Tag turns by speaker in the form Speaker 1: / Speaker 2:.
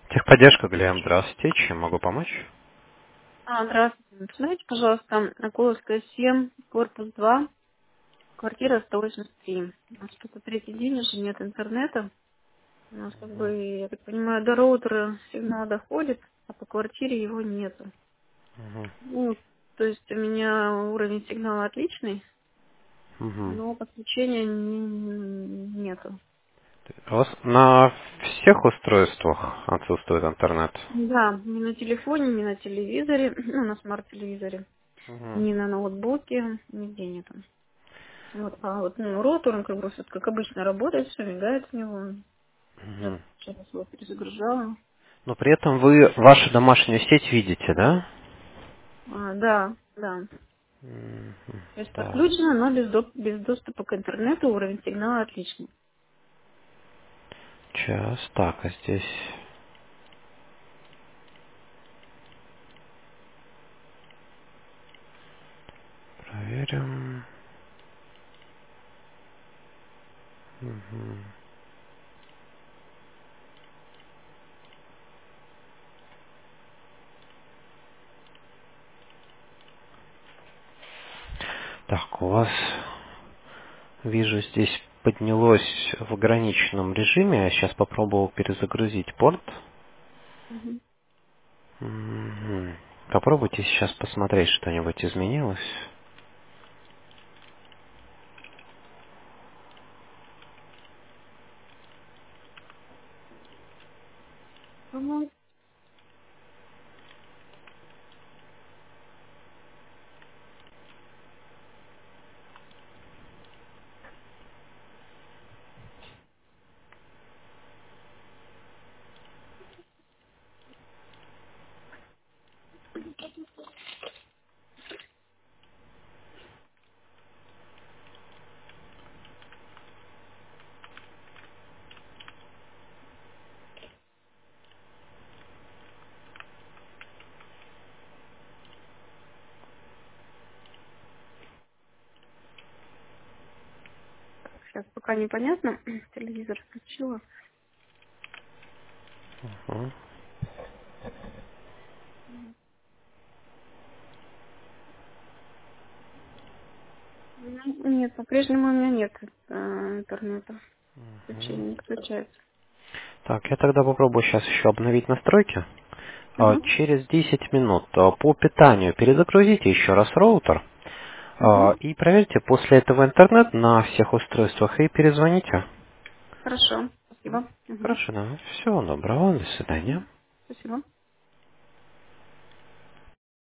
Speaker 1: Техподдержка, Глеб, здравствуйте. Чем могу помочь?
Speaker 2: Здравствуйте. Посмотрите, пожалуйста, Наколовская 7, корпус 2, квартира 183. У нас что-то третий день уже нет интернета. У нас как бы, я так понимаю, до роутера сигнал доходит, а по квартире его нету.
Speaker 1: Мгм.
Speaker 2: Ну, то есть у меня уровень сигнала отличный,
Speaker 1: Мгм.
Speaker 2: но подключения нету.
Speaker 1: У вас на всех устройствах отсутствует интернет?
Speaker 2: Да, ни на телефоне, ни на телевизоре, ну, на смарт-телевизоре,
Speaker 1: Мгм.
Speaker 2: ни на ноутбуке, нигде нету. Вот, а вот роутер, он как бы вот как обычно работает, все мигает в него. Я
Speaker 1: Мгм.
Speaker 2: сейчас его перезагружала.
Speaker 1: Но при этом вы вашу домашнюю сеть видите, да?
Speaker 2: Да, да.
Speaker 1: Мгм.
Speaker 2: То есть
Speaker 1: Да.
Speaker 2: подключено, но без доступа к интернету уровень сигнала отличный.
Speaker 1: Сейчас. Так, а здесь проверим. Мгм. Так, у вас, вижу, здесь поднялось в ограниченном режиме. Я сейчас попробовал перезагрузить порт.
Speaker 2: Мгм.
Speaker 1: Мгм. Попробуйте сейчас посмотреть, что-нибудь изменилось.
Speaker 2: Ну, сейчас пока непонятно. Телевизор включила.
Speaker 1: Мгм.
Speaker 2: Ну, нет, по-прежнему у меня нет интернета.
Speaker 1: Мгм.
Speaker 2: Включение не включается.
Speaker 1: Так, я тогда попробую сейчас еще обновить настройки.
Speaker 2: Угу.
Speaker 1: Через 10 минут по питанию перезагрузите еще раз роутер
Speaker 2: Угу.
Speaker 1: и проверьте после этого интернет на всех устройствах и перезвоните.
Speaker 2: Хорошо. Спасибо. Угу.
Speaker 1: Хорошо, да. Всего доброго, до свидания.
Speaker 2: Спасибо.